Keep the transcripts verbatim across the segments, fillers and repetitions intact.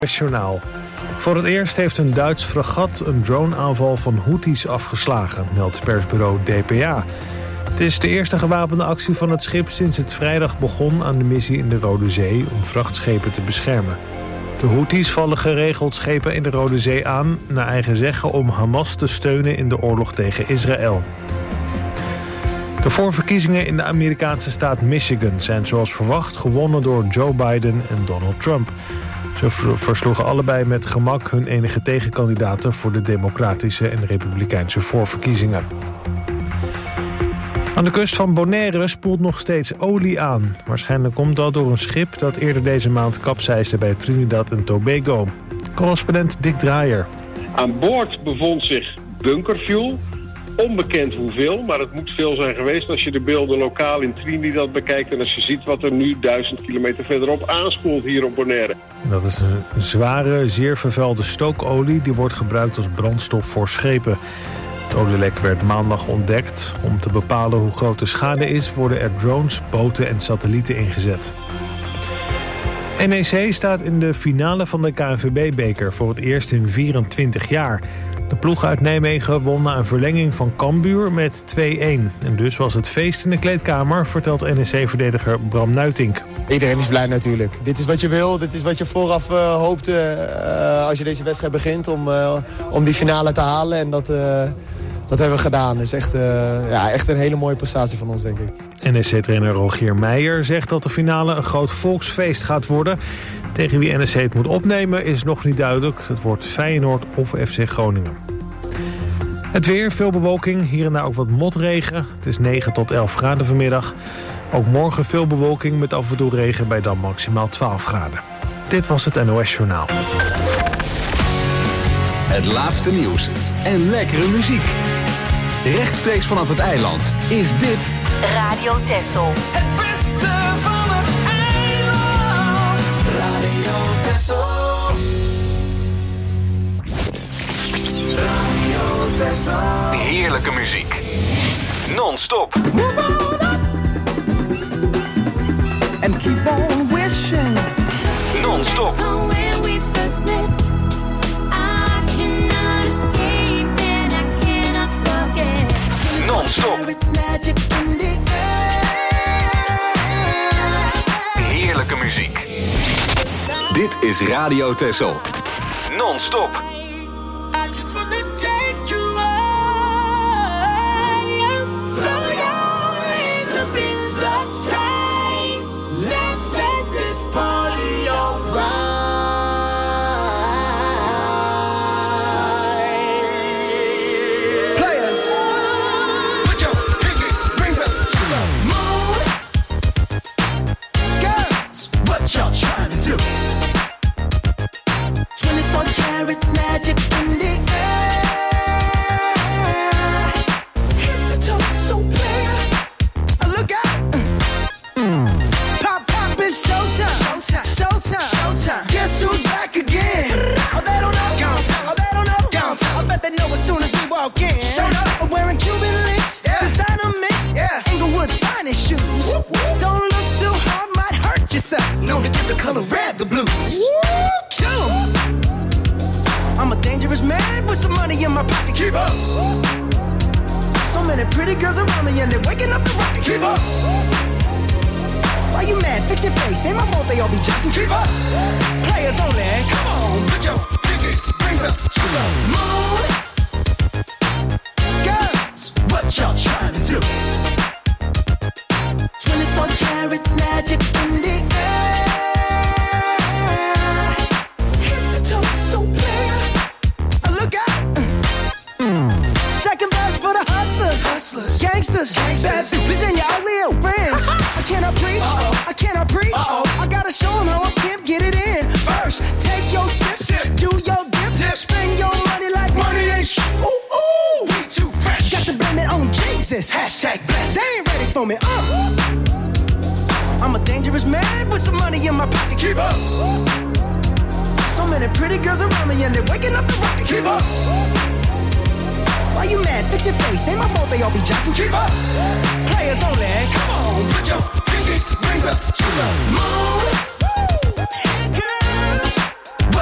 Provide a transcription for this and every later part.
Journaal. Voor het eerst heeft een Duits fregat een droneaanval van Houthis afgeslagen, meldt persbureau D P A. Het is de eerste gewapende actie van het schip sinds het vrijdag begon aan de missie in de Rode Zee om vrachtschepen te beschermen. De Houthis vallen geregeld schepen in de Rode Zee aan, naar eigen zeggen om Hamas te steunen in de oorlog tegen Israël. De voorverkiezingen in de Amerikaanse staat Michigan zijn zoals verwacht gewonnen door Joe Biden en Donald Trump. Ze versloegen allebei met gemak hun enige tegenkandidaten voor de democratische en republikeinse voorverkiezingen. Aan de kust van Bonaire spoelt nog steeds olie aan. Waarschijnlijk komt dat door een schip dat eerder deze maand kapseisde bij Trinidad en Tobago. Correspondent Dick Draaier. Aan boord bevond zich bunkerfuel. Onbekend hoeveel, maar het moet veel zijn geweest als je de beelden lokaal in Trinidad bekijkt en als je ziet wat er nu duizend kilometer verderop aanspoelt hier op Bonaire. Dat is een zware, zeer vervuilde stookolie die wordt gebruikt als brandstof voor schepen. Het olielek werd maandag ontdekt. Om te bepalen hoe groot de schade is worden er drones, boten en satellieten ingezet. N E C staat in de finale van de K N V B-beker voor het eerst in vierentwintig jaar. De ploeg uit Nijmegen won na een verlenging van Cambuur met twee-een. En dus was het feest in de kleedkamer, vertelt N E C-verdediger Bram Nuitink. Iedereen is blij natuurlijk. Dit is wat je wil, dit is wat je vooraf uh, hoopte uh, als je deze wedstrijd begint om, uh, om die finale te halen. En dat, uh, dat hebben we gedaan. Dat is echt, uh, ja, echt een hele mooie prestatie van ons, denk ik. N E C-trainer Rogier Meijer zegt dat de finale een groot volksfeest gaat worden. Tegen wie N E C het moet opnemen is nog niet duidelijk. Het wordt Feyenoord of F C Groningen. Het weer, veel bewolking, hier en daar ook wat motregen. Het is negen tot elf graden vanmiddag. Ook morgen veel bewolking met af en toe regen bij dan maximaal twaalf graden. Dit was het N O S Journaal. Het laatste nieuws en lekkere muziek. Rechtstreeks vanaf het eiland is dit Radio Texel. Het beste van het eiland. Radio Texel. Radio Texel. heerlijke muziek. Non-stop. And keep on wishing. Non-stop. Non-stop. Heerlijke muziek. Dit is Radio Texel. Non-stop.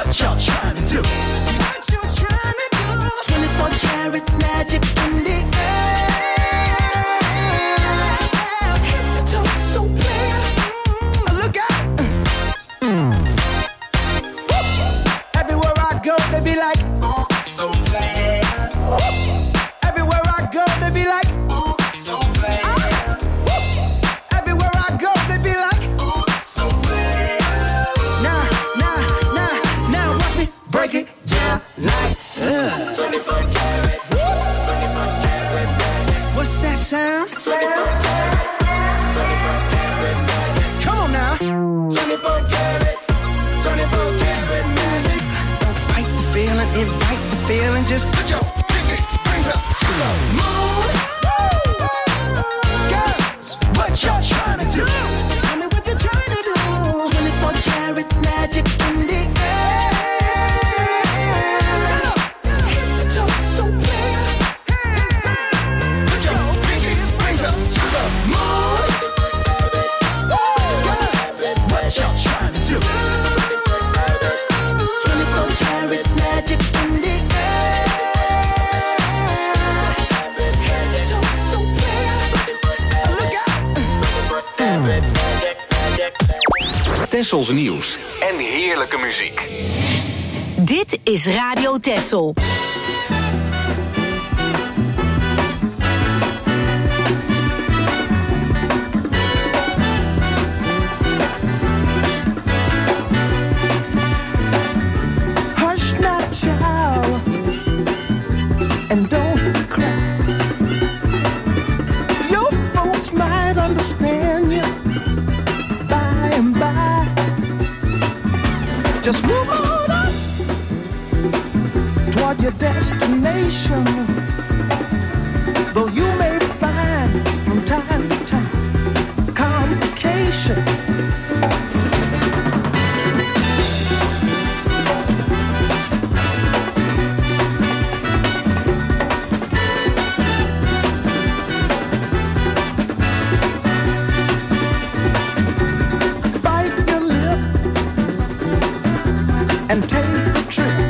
what y'all trying to do? What you trying to do? twenty-four karat magic in the air. Head to toe so clear. Look out. Everywhere I go, they be like, ooh, so bad. Everywhere I go, they be like, ooh, so bad. Everywhere I go, they be like, ooh, so bad. Nah, nah, nah, now watch me break it down like, uh. twenty-four karat, twenty-four karat magic. What's that sound? Sound, sound, sound, twenty-four karat magic. Come on now. twenty-four karat, twenty-four karat magic. Don't fight the feeling, invite the feeling, just put your pinky rings up to the moon. Girls, what y'all trying to do? Tell me what you're trying to do. twenty-four karat magic in the air. Head to toe so clear. Put your pinky rings up to the moon. Girls, what y'all trying to do? twenty-four karat magic in the air. Head to toe so clear. Look out. Tessels nieuws en heerlijke muziek. Dit is Radio Tessel. Hush now, child, and don't cry. Your folks might understand you by and by. Just move on up toward your destination. Though you may find from time to time complication. Bite your lip and take the trip.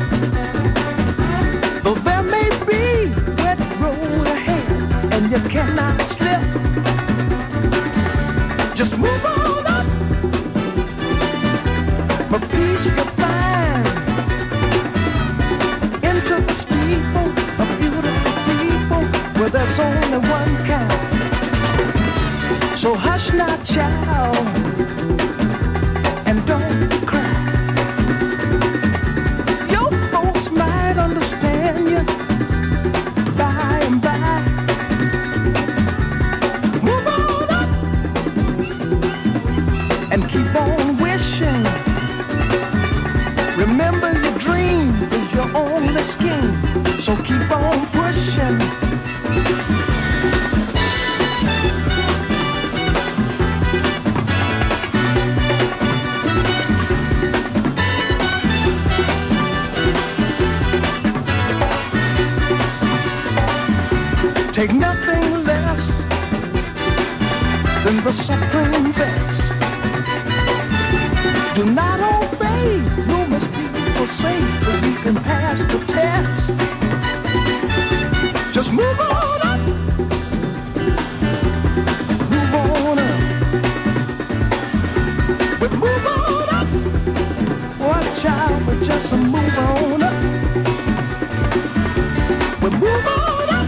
Though there may be wet road ahead and you cannot slip, just move on up. For peace you'll find into the steeple of beautiful people where there's only one kind. So hush now, child, and don't cry. Your folks might understand you by and by. Move on up and keep on wishing. Remember your dream is your only scheme, so keep on pushing. Take nothing less than the supreme best. Do not obey rumors people say, but you can pass the test. Just move on up. Move on up. But move on up. Watch out, but just move on up. But move on up.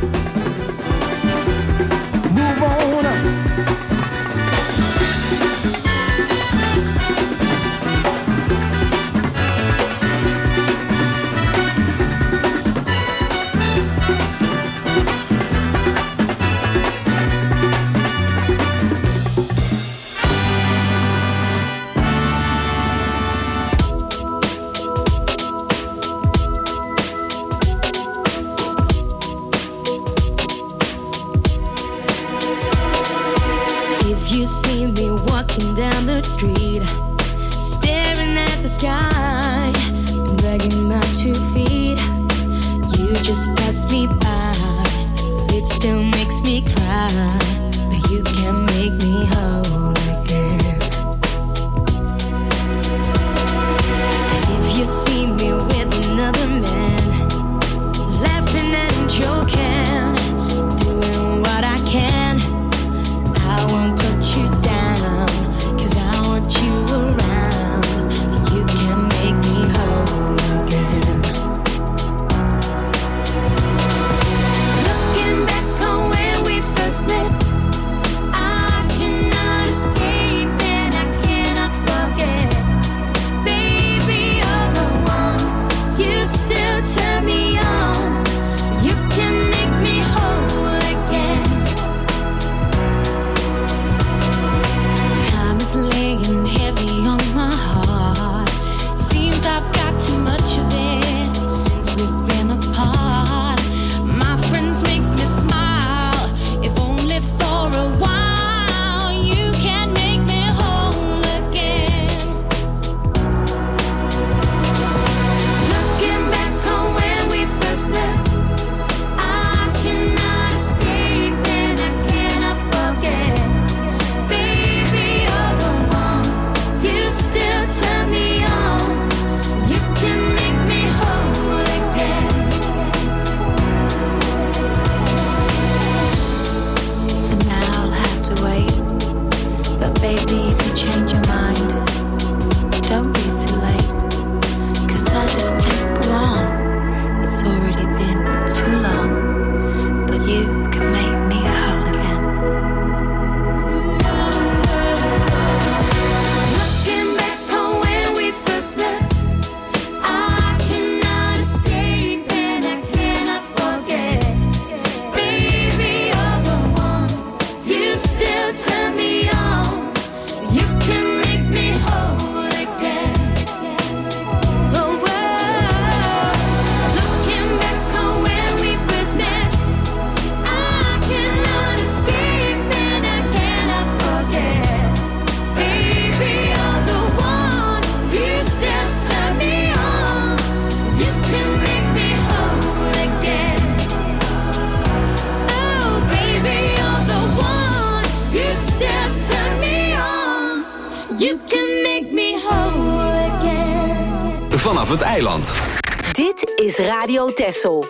Move on up. vanaf het eiland. Dit is Radio Texel.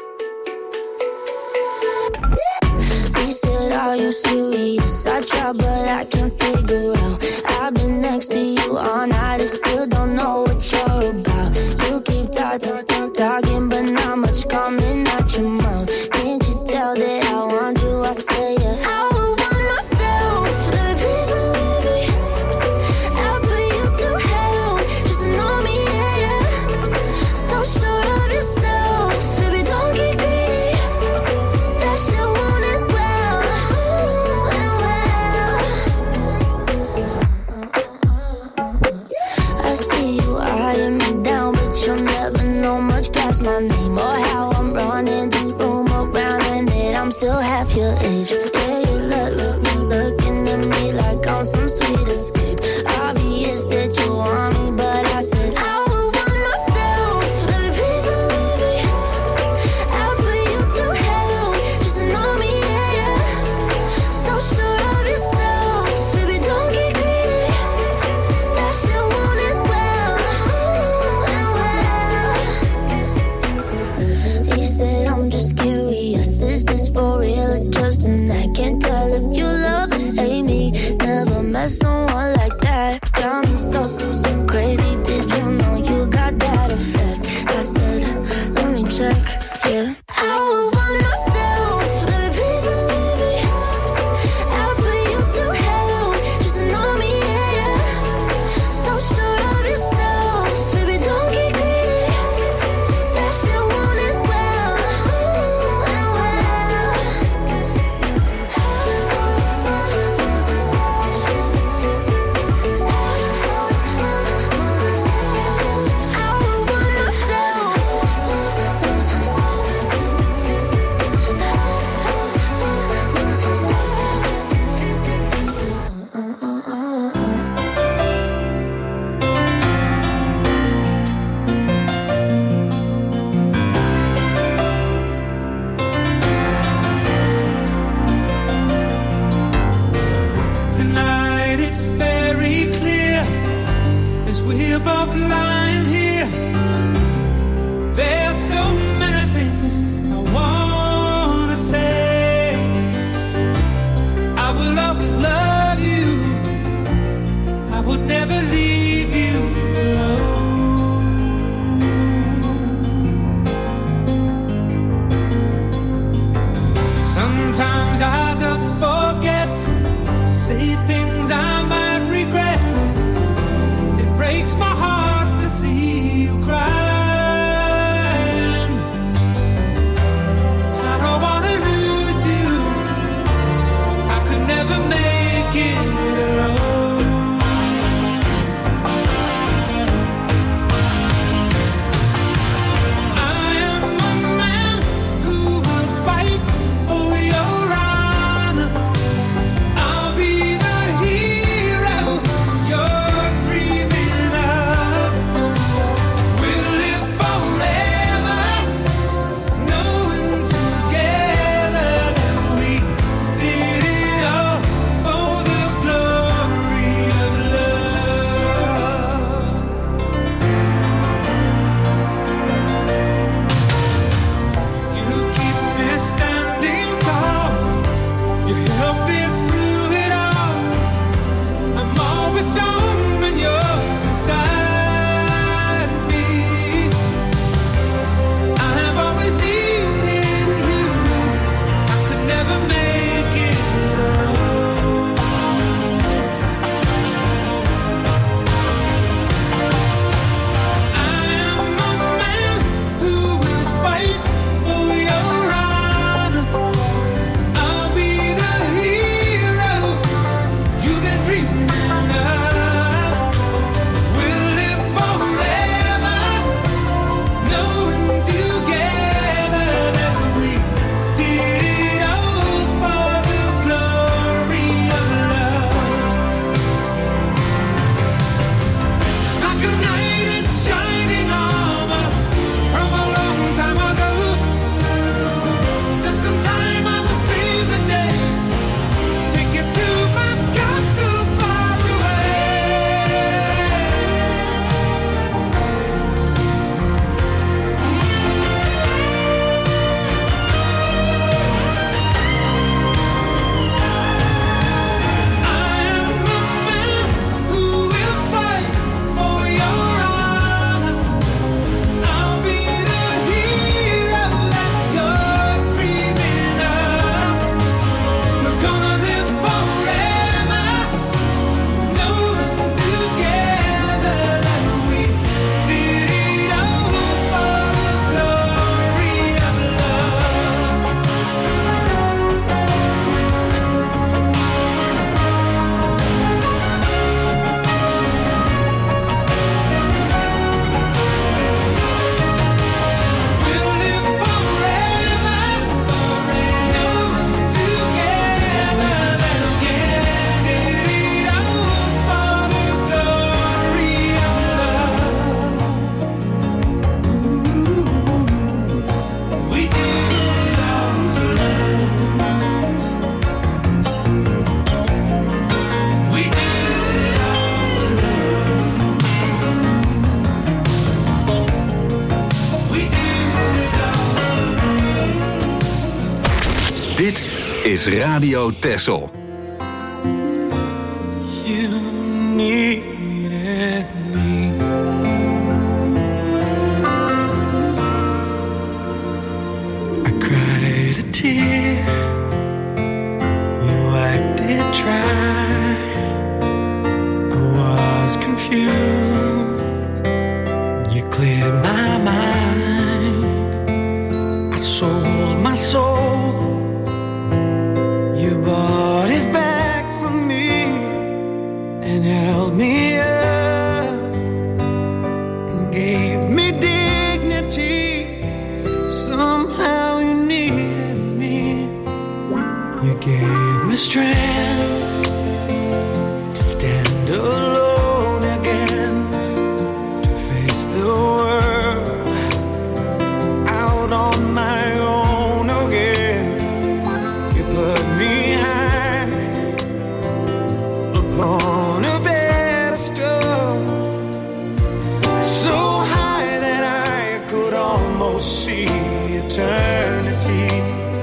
He said, are you serious? I try, but I can't figure out. I've been next to you all night and still don't know what you're about. You keep talking, talking, but not much coming out your mouth. Can't you tell that I want you? I say yeah. I would want myself. Let me please believe me. I'll put you through hell. Just know me, yeah, yeah. So sure of yourself. Baby, don't get greedy. That shit want it well. Ooh, and well. I see you eyeing me down, but you'll never know much past my name or how I'm running this room around, and that I'm still half your age. Yeah, you look, look, look, looking at me like I'm some sweet escape. Obvious that you want me, but I said I would want myself. Let me please believe me. I'll put you through hell. Just know me, yeah, yeah. So sure of yourself. Baby, don't get greedy. That shit want it well. Ooh, and well. is Radio Texel. You needed me. I cried a tear. You wiped it dry. I was confused. You cleared my mind. I sold my soul. You bought it back for me and held me up and gave me dignity. Somehow you needed me. You gave me strength to stand alone again, to face the world out on my own again. You put me high upon a pedestal, so high that I could almost see eternity.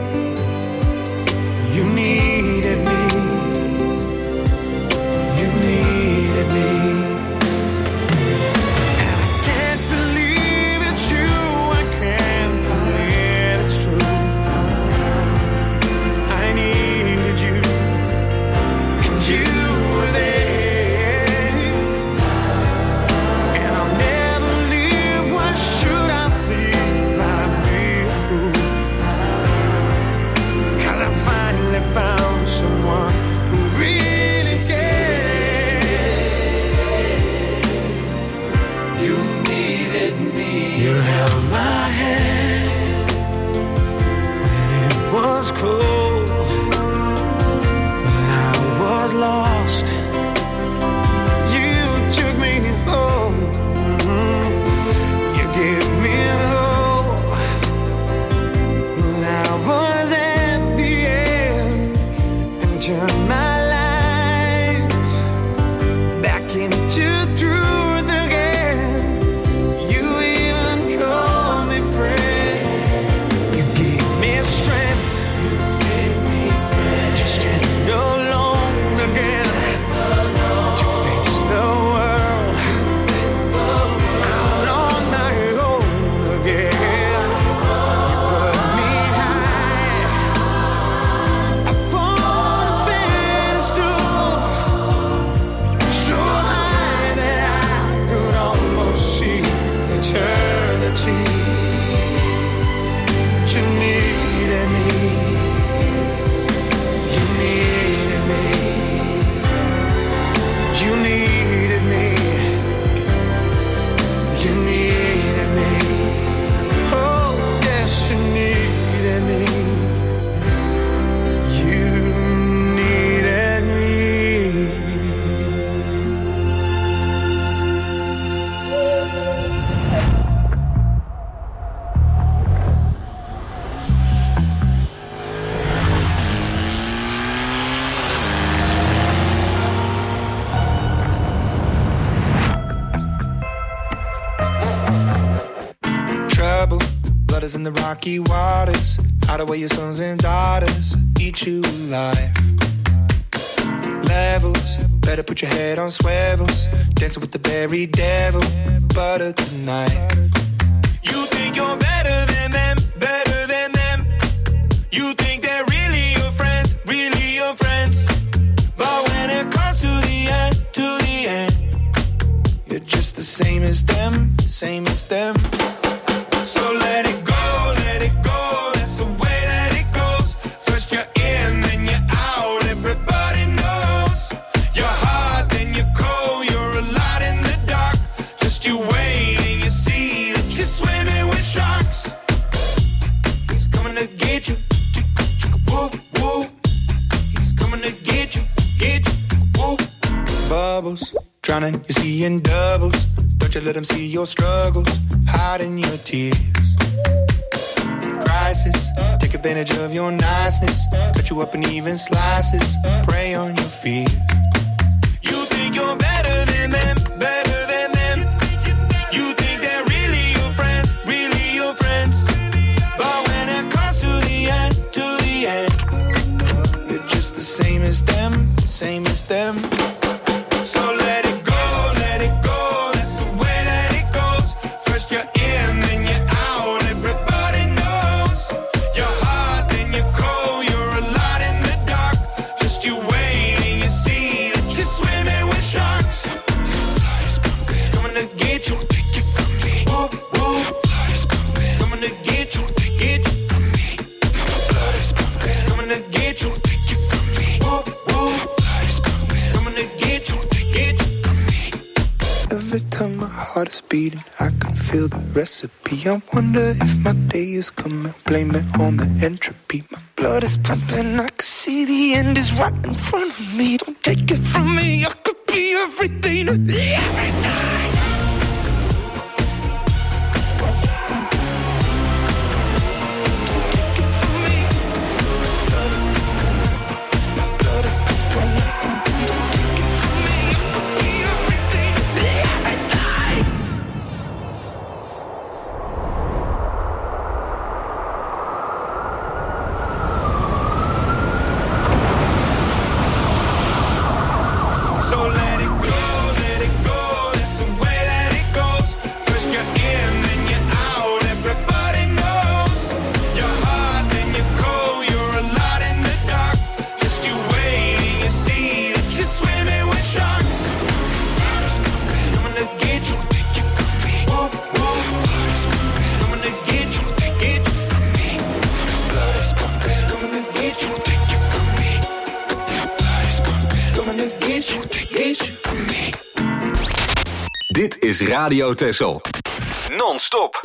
You needed me. You needed me. And I can't believe it's you. I can't believe it's true. I needed you, and you were there. And I'll never leave. Why should I leave? I'd be a fool. 'Cause I finally found someone who really cared. You needed me. You held my hand when it was cold, when I was lost. You took me home. You gave me hope when I was at the end, and turned my life back into truth again. You even called me friend. You gave me strength. You gave me strength to stand alone again, to face the world out on my own again. You put me high upon a pedestal, so high that I could almost see eternity. You needed me. You needed me. You needed me. You needed me. Oh, yes, you needed me. You needed me. Trouble, blood is in the rocky waters. Hide away your sons and daughters, eat you alive. Levels, better put your head on swivels. Dancing with the very devil, butter tonight. You think you're better than them, better than them. You think they're really your friends, really your friends. But when it comes to the end, to the end, you're just the same as them, same as them. So let it go, let it go, that's the way that it goes. First you're in, then you're out, everybody knows. You're hot, then you're cold, you're a light in the dark. Just you wait and you see that you're swimming with sharks. He's coming to get you, whoop, whoop. He's coming to get you, get you, whoop. Bubbles, drowning, you're seeing doubles. Don't you let them see your struggles, hiding your tears. Crisis, take advantage of your niceness. Cut you up in even slices, prey on your fears. You think you're better than them, better than them. You think they're really your friends, really your friends. But when it comes to the end, to the end, beating, I can feel the recipe. I wonder if my day is coming, blame it on the entropy. My blood is pumping, I can see the end is right in front of me. Don't take it from me, I could be everything to me, everything. Dit is Radio Texel. Non-stop.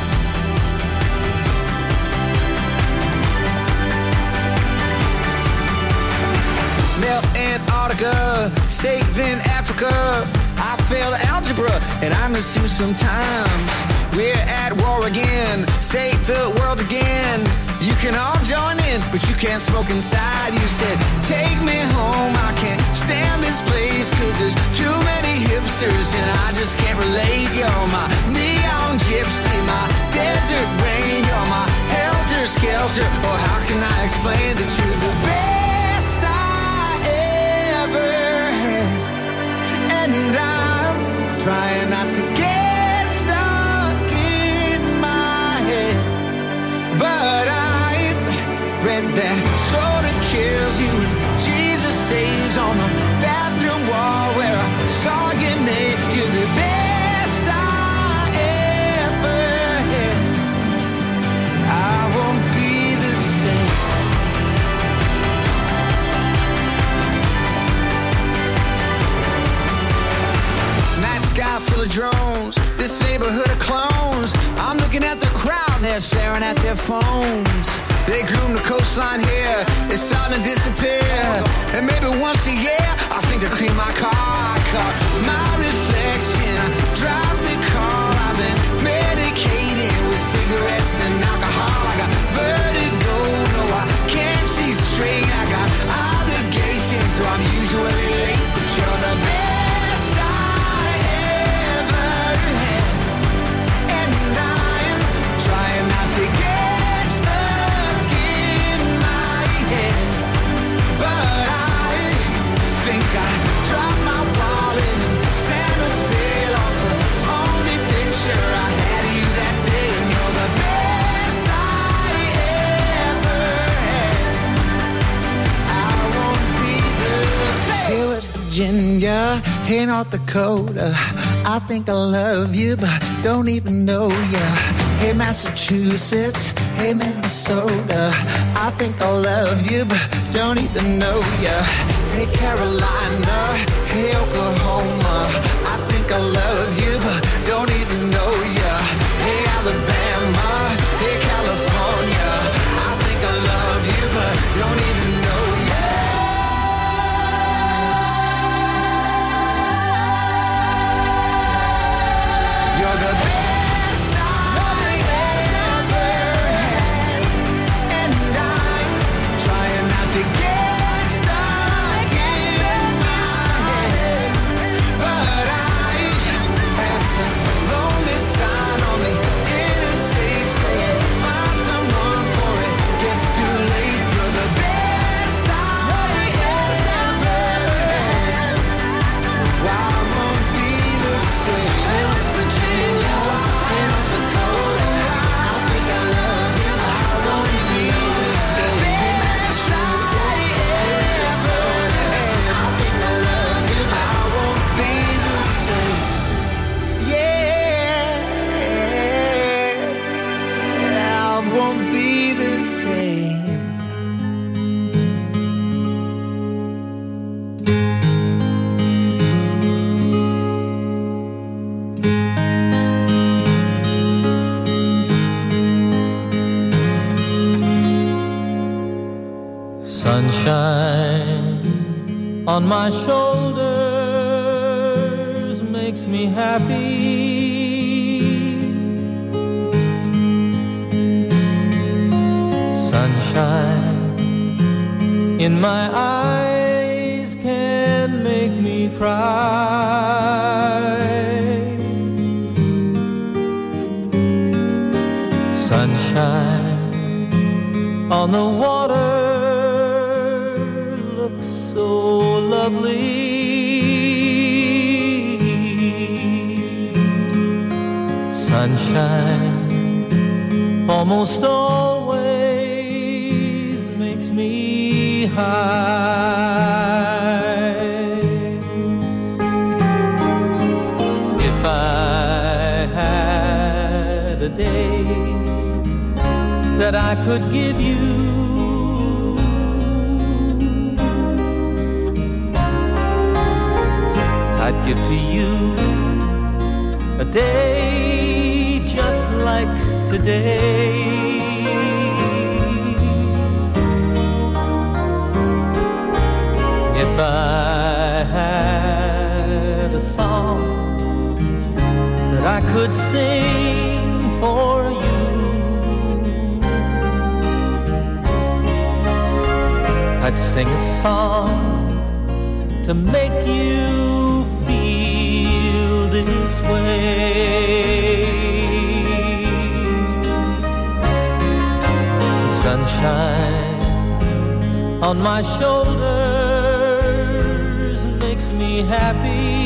Melt Antarctica, saving Africa. I failed algebra and I miss you sometimes. We're at war again, save the world again. You can all join in, but you can't smoke inside. You said, take me home, I can't stand this place, cause there's too many hipsters and I just can't relate. You're my neon gypsy, my desert rain. You're my helter-skelter, or how can I explain that you're the best I ever had? And I'm trying not to get stuck in my head, but I've read that soda kills you and Jesus saves on the bathroom wall where I saw your name. You're the best I ever had. I won't be the same. Night sky full of drones, this neighborhood of clones. I'm looking at the crowd and they're staring at their phones. They groom the coastline here, it's starting to disappear. And maybe once a year, I think to clean my car. I caught my reflection, I drive the car. I've been medicated with cigarettes and alcohol. I got vertigo, no I can't see straight. I got obligations, so I'm usually late. But you're the best I ever had. And I'm trying not to get stuck in my head, but I think I dropped my wallet and Santa Fe lost the only picture I had of you that day. And you're the best I ever had. I won't be the same. Hey West Virginia, hey North Dakota, I think I love you but don't even know ya. Hey Massachusetts, hey Minnesota, I think I love you but don't even know ya. Hey Carolina, hey Oklahoma, I think I love you but don't even know ya. Hey Alabama, hey California, I think I love you but don't even know ya. You're the best I ever had, and I'm trying not to get stuck in my head, but I passed the lonely sign on the interstate saying, find someone for it gets too late. You're the best I ever had. Why won't be the same? West Virginia, North Dakota, I think I love you, but I won't be the same. Best I ever had. I think I love you, but I won't be the same. Yeah, I won't be the same. Sunshine on my shoulders makes me happy. Sunshine in my eyes can make me cry. Sunshine on the water looks so lovely. Sunshine almost always makes me high. If I had a day that I could give you, I'd give to you a day just like today. If I had a song that I could sing for you, I'd sing a song to make you feel this way. Sunshine on my shoulders makes me happy.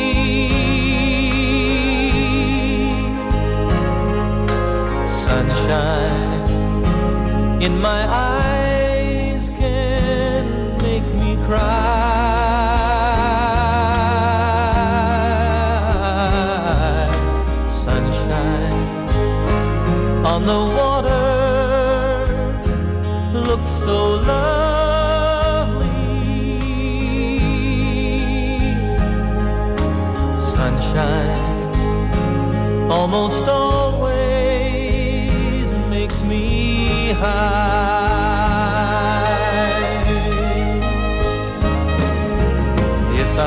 Sunshine in my eyes can make me cry. Sunshine on the water looks so lovely. Sunshine almost always makes me high. If I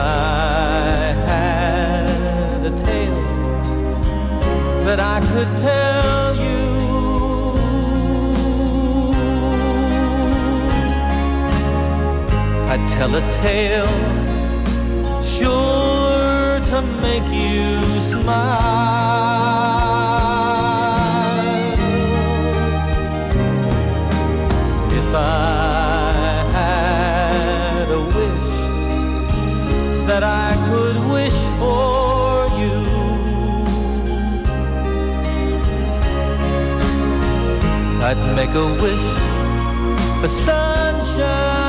had a tale that I could tell you, I'd tell a tale sure to make you smile. If I had a wish that I could wish for you, I'd make a wish for sunshine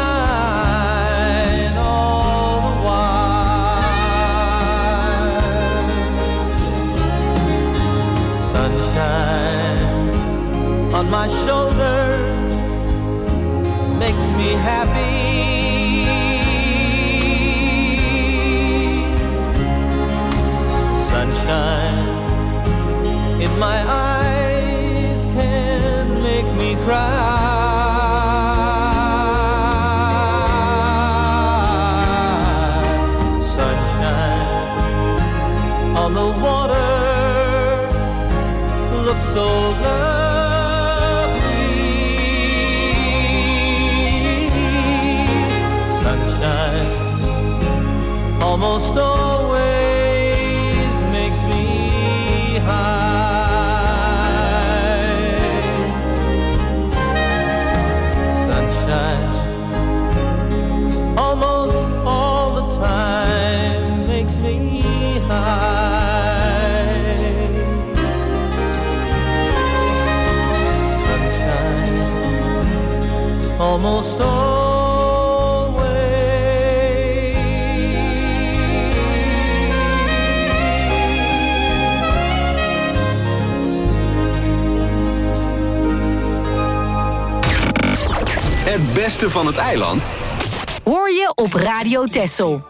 on my shoulders makes me happy. Sunshine in my eyes can make me cry. Sunshine on the water looks so lovely. Almost always makes me high. Sunshine almost all the time makes me high. Sunshine almost all. Het beste van het eiland hoor je op Radio Texel.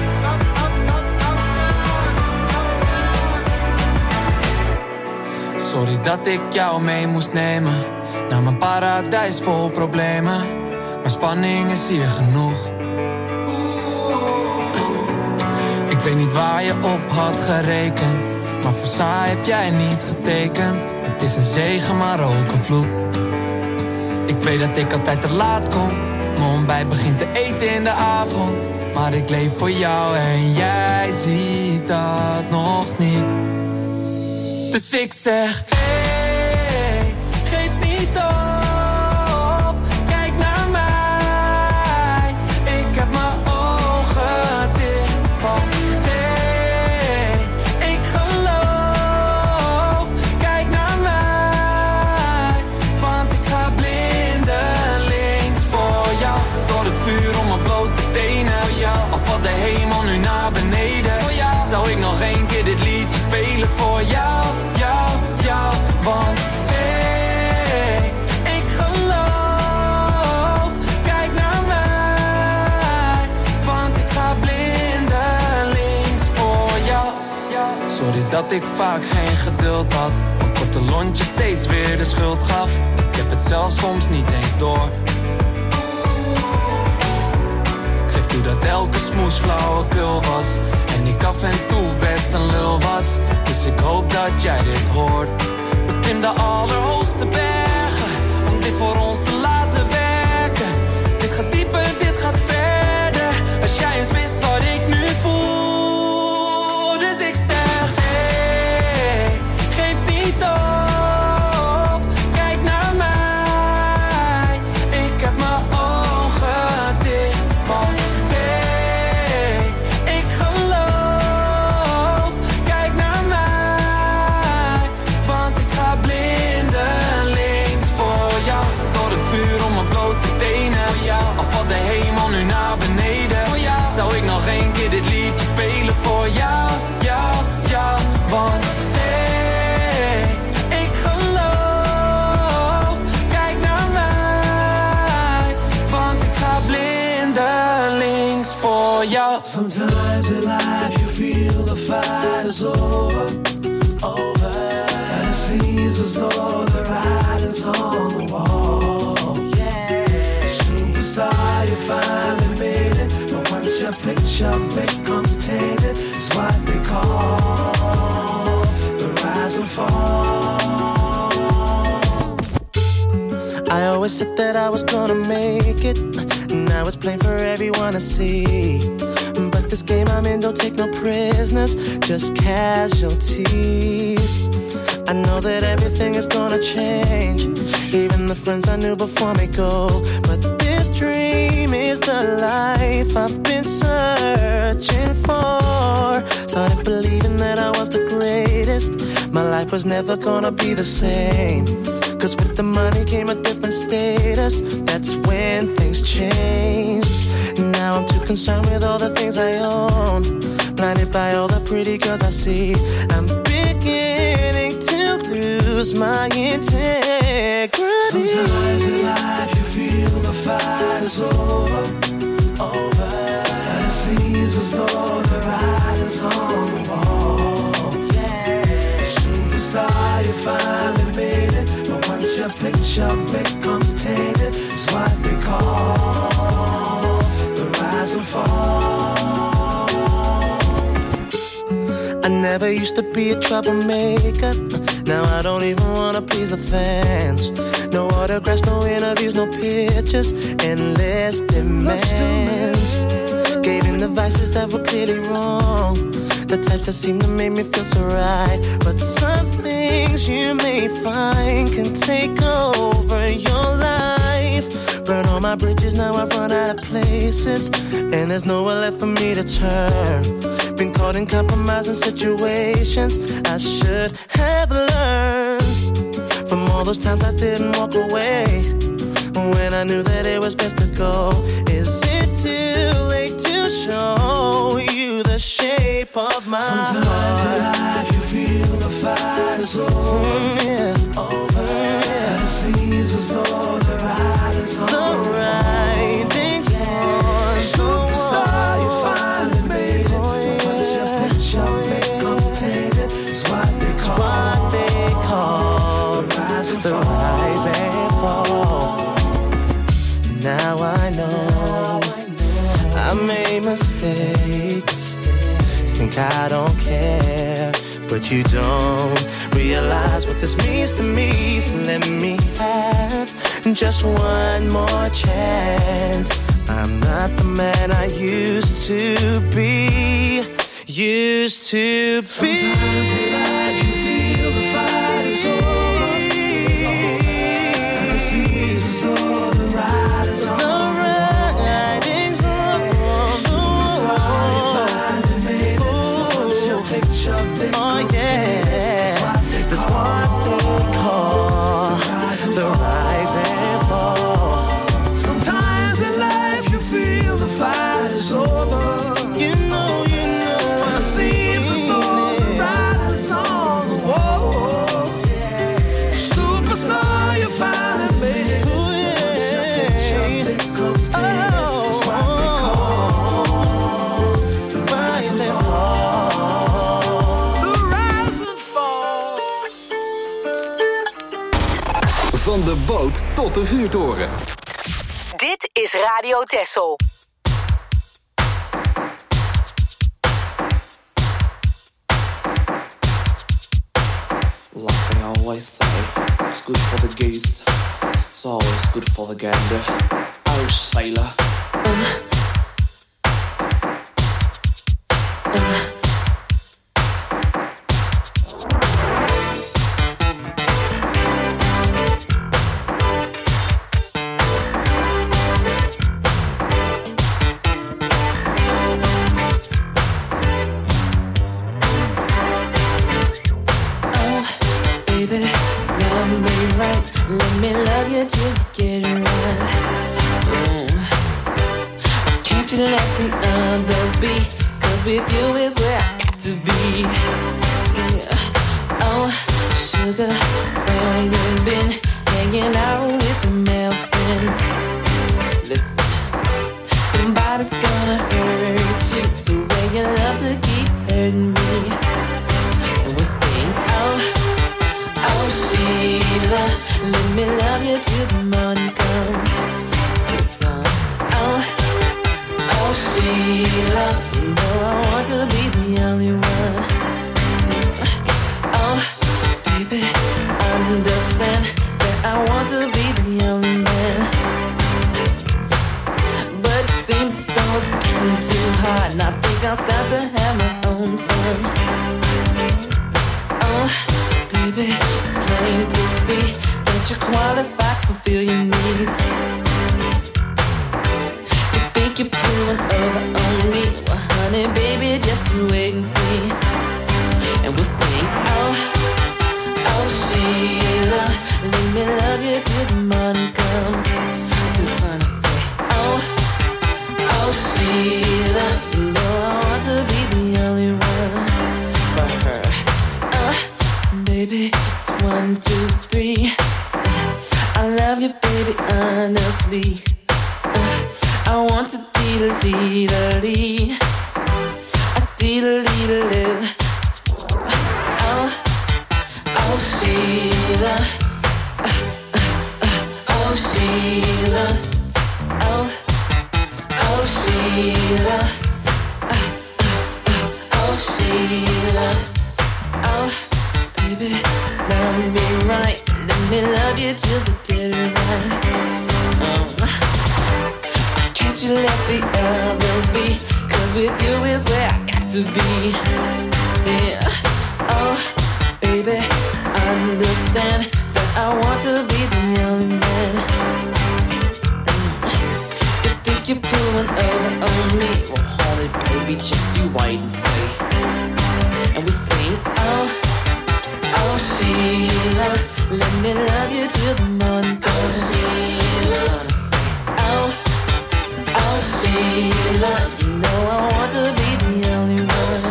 So Sorry dat ik jou mee moest nemen naar mijn paradijs vol problemen. Maar spanning is hier genoeg. Ik weet niet waar je op had gerekend, maar voor saai heb jij niet getekend. Het is een zegen, maar ook een vloek. Ik weet dat ik altijd te laat kom, mijn ontbijt begint te eten in de avond. Maar ik leef voor jou en jij ziet dat nog niet. Dus ik zeg, hey, geef niet op, kijk naar mij. Ik heb mijn ogen dicht, want hey, ik geloof. Kijk naar mij, want ik ga blindelings voor jou. Door het vuur om mijn blote tenen, al valt de hemel nu naar beneden. Zou ik nog één keer dit liedje spelen voor jou, jou, jou. Want hey, ik geloof. Kijk naar mij, want ik ga blindelings voor jou. Sorry dat ik vaak geen geduld had, een korte lontje steeds weer de schuld gaf. Ik heb het zelf soms niet eens door. Ik geef toe dat elke smoes flauwekul was en ik af en toe best een lul was. Dus ik hoop dat jij dit hoort. Beklim de allerhoogste bergen om dit voor ons te laten werken. Dit gaat dieper, dit gaat verder. Als jij eens wist wat ik nu voel. Dus ik zeg, hey, geef niet op. Kijk naar mij. Ik heb mijn ogen dicht, want de hemel nu naar beneden. Zou ik nog één keer dit liedje spelen voor jou, jou, jou. Want hey, ik geloof. Kijk naar mij, want ik ga blindelings voor jou. Sometimes in life you feel the fight is over, over. And it seems as though the writing's on the wall. You finally made it, but once your picture becomes tainted, it's what they call the rise and fall. I always said that I was gonna make it, now it's plain for everyone to see. But this game I'm in don't take no prisoners, just casualties. I know that everything is gonna change, even the friends I knew before me go. But this dream is the life I've been searching for. Started believing that I was the greatest, my life was never gonna be the same. Cause with the money came a different status, that's when things changed. Now I'm too concerned with all the things I own, blinded by all the pretty girls I see. I'm beginning to lose my integrity. Sometimes in life you feel the fight is over, over. And it seems as though the writing's on the wall. Yeah. Superstar, you finally made it, but once your picture becomes tainted, it's what they call the rise and fall. I never used to be a troublemaker, now I don't even wanna please the fans. No autographs, no interviews, no pictures, endless demands. Gave in the vices that were clearly wrong, the types that seem to make me feel so right. But some things you may find can take over your life. Burn all my bridges, now I've run out of places, and there's nowhere left for me to turn. Been caught in compromising situations I should have learned from all those times I didn't walk away when I knew that it was best to go. Is it too late to show you the shape of my Sometimes heart? in life you feel the fight is over, mm, yeah. over. Yeah. And it seems as though the writing's on the writing's on. Superstar, you finally made it, oh, yeah. Once your picture becomes tainted, it's what they call, what they call think I don't care, but you don't realize what this means to me. So let me have just one more chance. I'm not the man I used to be, used to be. Sometimes in life you feel the fight is over, and the seasons over, the ride is on. Oh yeah, that's what they call the rise and fall. Sometimes in life you feel the fight is over. You know, you know, when it seems as though the ride is on the wall. Superstar, you finally made it. Oh yeah, that's what they call the rise and fall. Van de boot tot de vuurtoren. Dit is Radio Texel. Like they always say, it's good for the goose, it's always good for the gander. Oh, sailor. Um. Um. Let me love you till you get it right. Mm. Can't you let the others be? Cause with you is where I got to be. Yeah. Oh, sugar, where you been? Hanging out with the male friends. Listen, somebody's gonna hurt you the way you love to keep hurting me. And we'll sing, oh, oh, Sheila, let me love you till the morning comes. Sing song. Oh, oh, Sheila, you know I want to be the only one. Oh, baby, understand that I want to be the only man. But it seems as though it's getting too hard, and I think I'll start to have my own fun. Oh, baby, it's plain to see that you're qualified to fulfill your needs. You think you're pulling over on me? Well, honey, baby, just you wait and see. And we'll sing, oh, oh, Sheila, let me love you till the morning comes. The sun will say, oh, oh, Sheila, you know I want to be the only one for her. Uh, baby, it's one, two, three. I love you, baby, honestly. Uh, I want to dee-da-dee-da-dee. A dee-da-dee-da-dee. Oh, oh, Sheila. Uh, uh, uh, oh, Sheila. Oh, oh, Sheila. Uh, uh, uh, oh, Sheila. Oh, baby, love me right. Let me love you till the get it right. Um, can't you let the others be? Cause with you is where I got to be. Yeah. Oh, baby, understand that I want to be the only man. Mm. You think you're pulling over on me? Well, hold it, baby, just you wait and see. And we sing, oh, oh, Sheila, let me love you till the morning comes. Oh, oh, Sheila, you know I want to be the only one.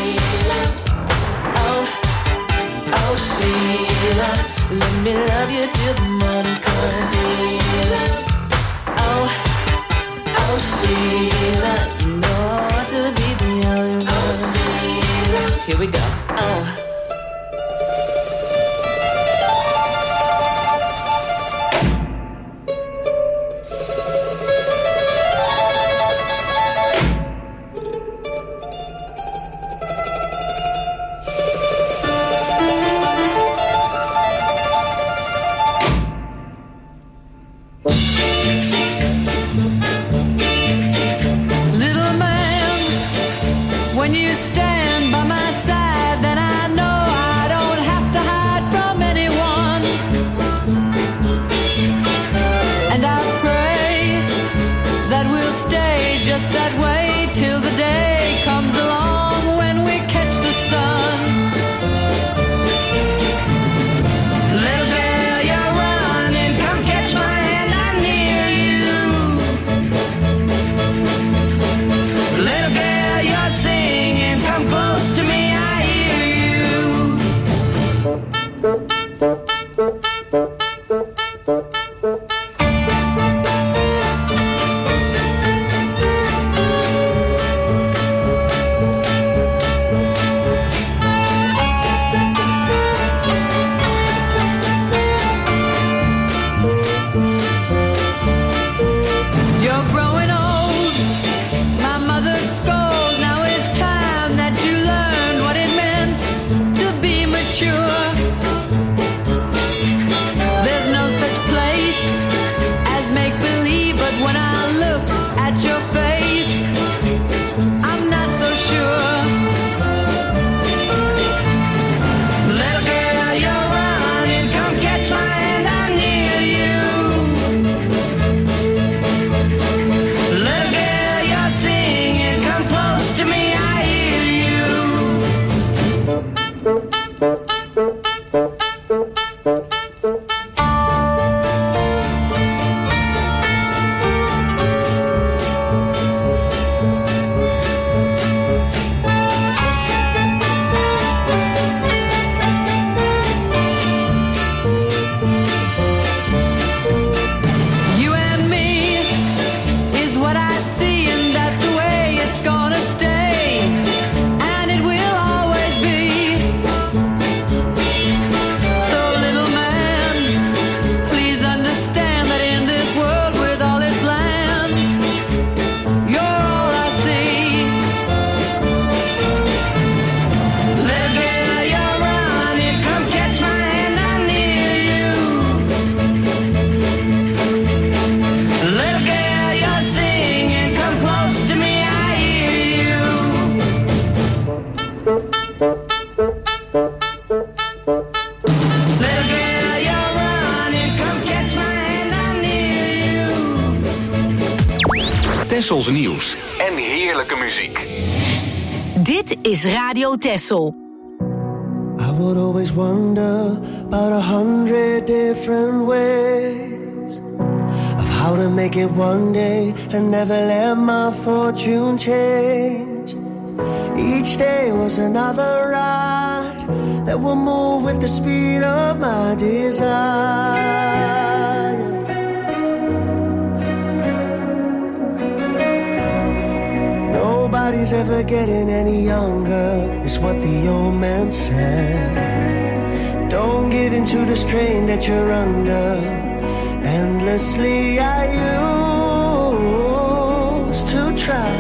Oh, oh, Sheila, let me love you till the morning comes. Oh, oh, Sheila, you know I want to be the only one. Here we go. Oh. heerlijke muziek. Dit is Radio Texel. I would always wonder about a hundred different ways of how to make it one day and never let my fortune change. Each day was another ride that will move with the speed of my desire. Nobody's ever getting any younger, is what the old man said. Don't give in to the strain that you're under. Endlessly I used to try,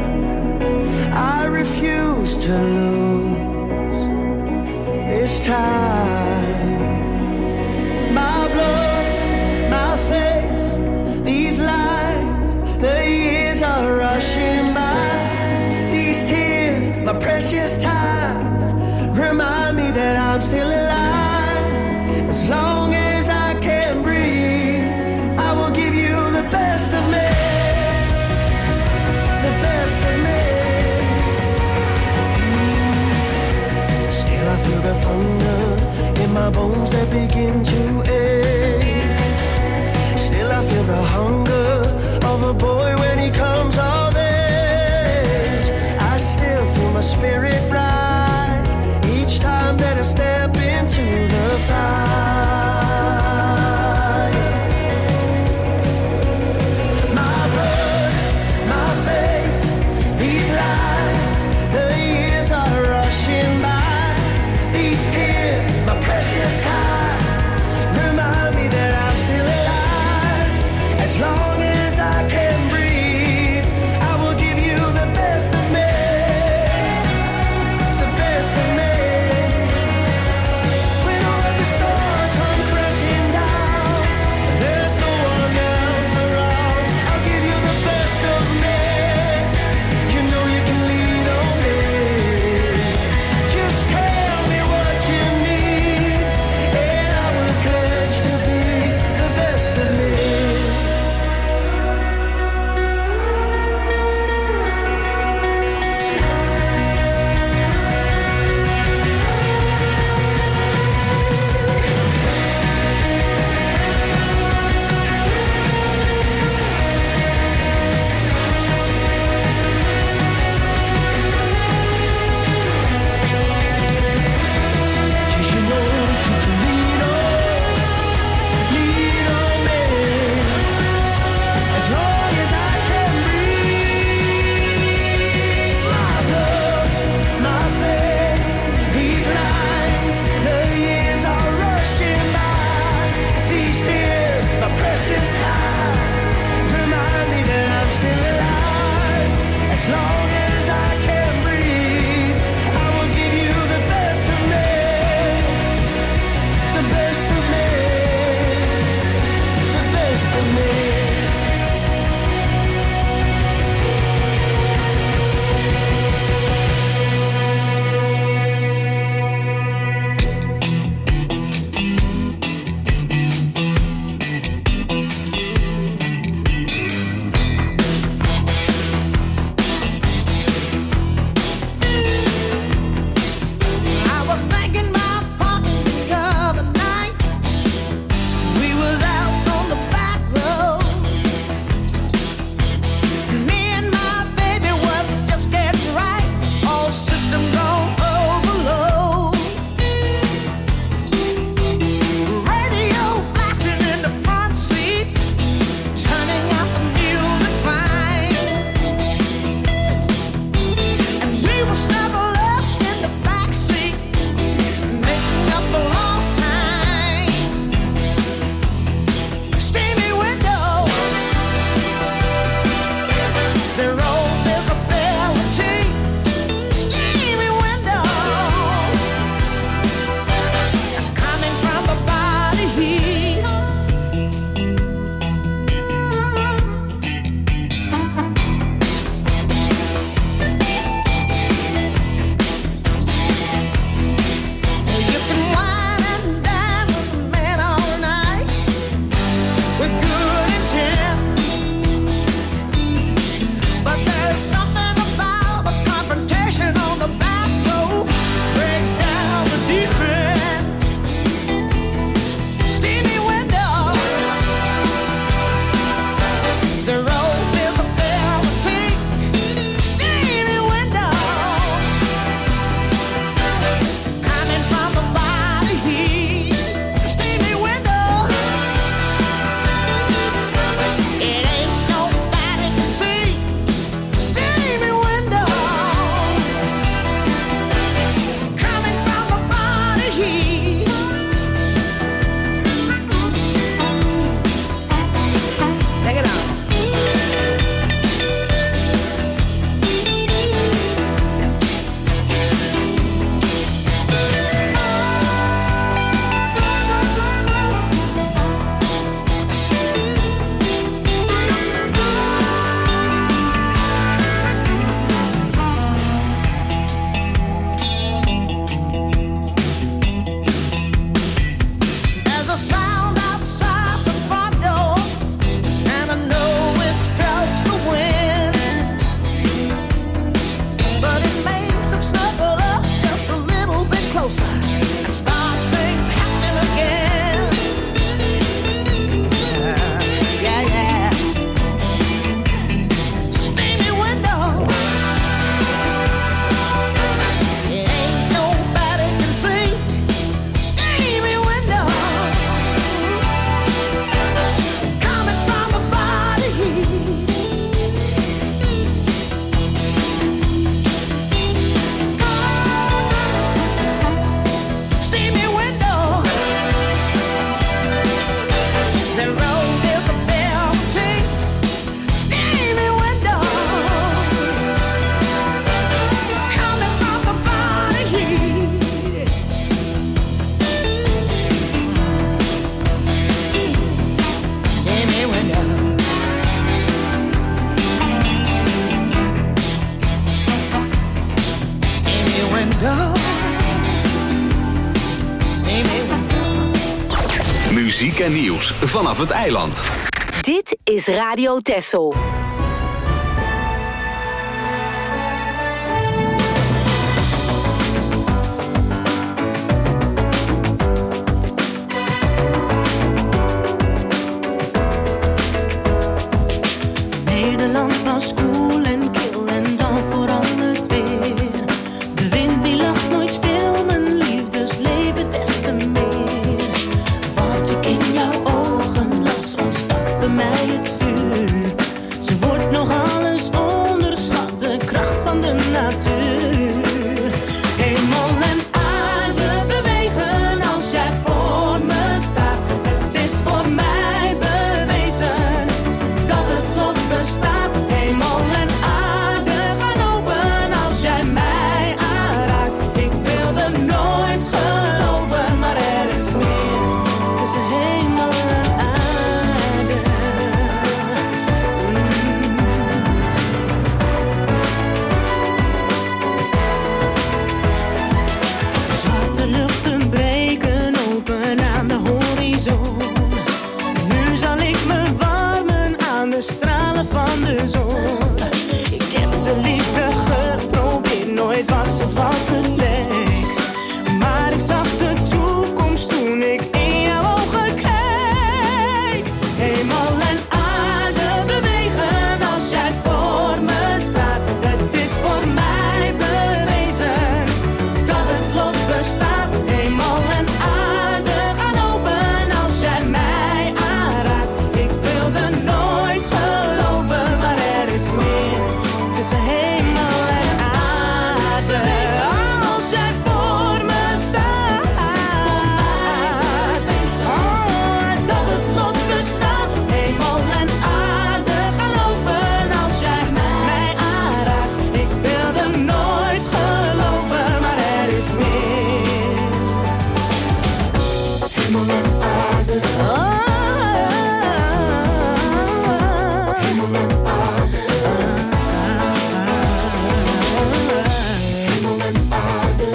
I refuse to lose this time. My blood, my face, these lines, the years are rushing by. These tears, my precious time, remind me that I'm still alive. As long as I can breathe, I will give you the best of me, the best of me. Still I feel the thunder in my bones that begin to ache. Still I feel the hunger of a boy when he comes of age. I still feel my spirit rise each time that I step into the fire. My blood, my face, these lines, the years are rushing by. These tears, my precious time, Muziek en nieuws vanaf het eiland. Dit is Radio Texel. Nederland was koel en kil en dan verandert weer. De wind die lacht nooit stil, mijn liefdesleven des te meer. Wat ik in jouw ogen las, ontstak bij mij het vuur. Ze wordt nog alles onderschat, de kracht van de natuur. Hemel en aarde bewegen als jij voor me staat. Het is voor mij bewezen dat het lot bestaat. Hemel en aarde gaan open als jij mij aanraakt. Ik wilde nooit geloven, maar er is meer tussen hemel en aarde. Mm. Zwarte luchten breken open aan de horizon. Nu zal ik me warmen aan de stralen van de zon. Ik heb de liefde geprobeerd, nooit was het wat het leek. Maar ik zag de toekomst toen ik in jouw ogen keek. Hemel en aarde bewegen als jij voor me staat. Het is voor mij bewezen dat het lot bestaat. Hemel en aarde gaan open als jij mij aanraakt. Ik wilde nooit geloven, maar er is meer tussen hemel en aarde. Als jij voor me staat, oh, dat het lot bestaat. Hemel en aarde gaan open als jij mij aanraakt. Ik wilde nooit geloven, maar er is meer. Hemel en aarde. Hemel en aarde. Hemel en aarde.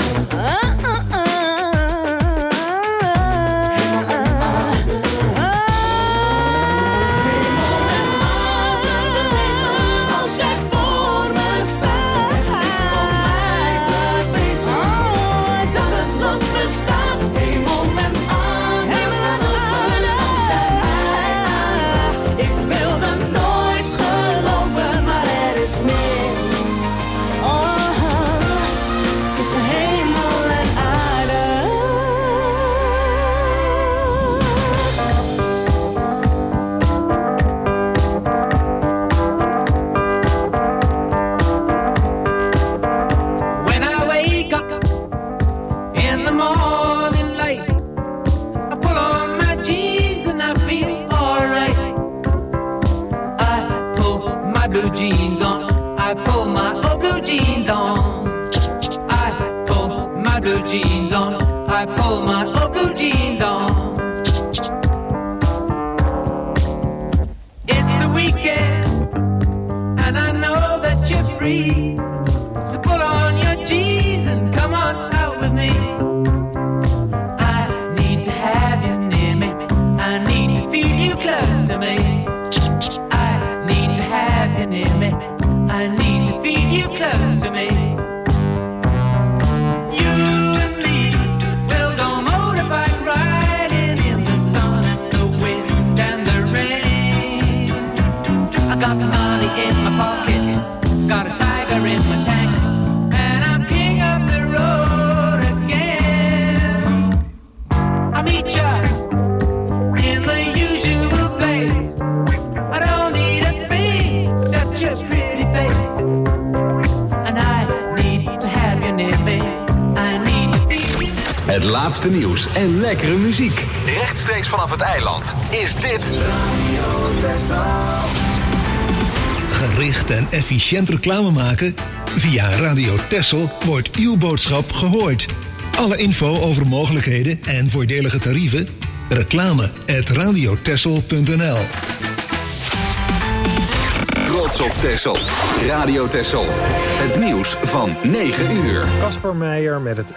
Als jij voor me staat, het is voor mij bewezen dat het lot bestaat. Hemel en aarde gaan open als jij mij aanraakt. Ik wilde nooit geloven, maar er is meer. Oh, tussen hemel en aarde. When I wake up in the morning light, I pull on my jeans and I feel alright. I pull my blue jeans on, I pull my old blue jeans on. I pull my blue jeans on, I pull my old blue jeans on. It's the weekend and I know that you're free. So pull on your jeans and come on out with me. I need to have you near me. I need to feel you close to me. I need to have you near me. I need to feel you close to me. You and me will go motorbike riding in the sun and the wind and the rain. I got money in my pocket, got a tiger in my tank, and I'm king of the road again. I meet ya in the usual place. I don't need a thing, such a pretty face. And I need to have you near me. I need to be. Het laatste nieuws en lekkere muziek. Rechtstreeks vanaf het eiland is dit Gericht en efficiënt reclame maken? Via Radio Texel wordt uw boodschap gehoord. Alle info over mogelijkheden en voordelige tarieven? Reclame at radiotexel punt n l. Trots op Texel. Radio Texel. Het nieuws van negen uur. Kasper Meijer met het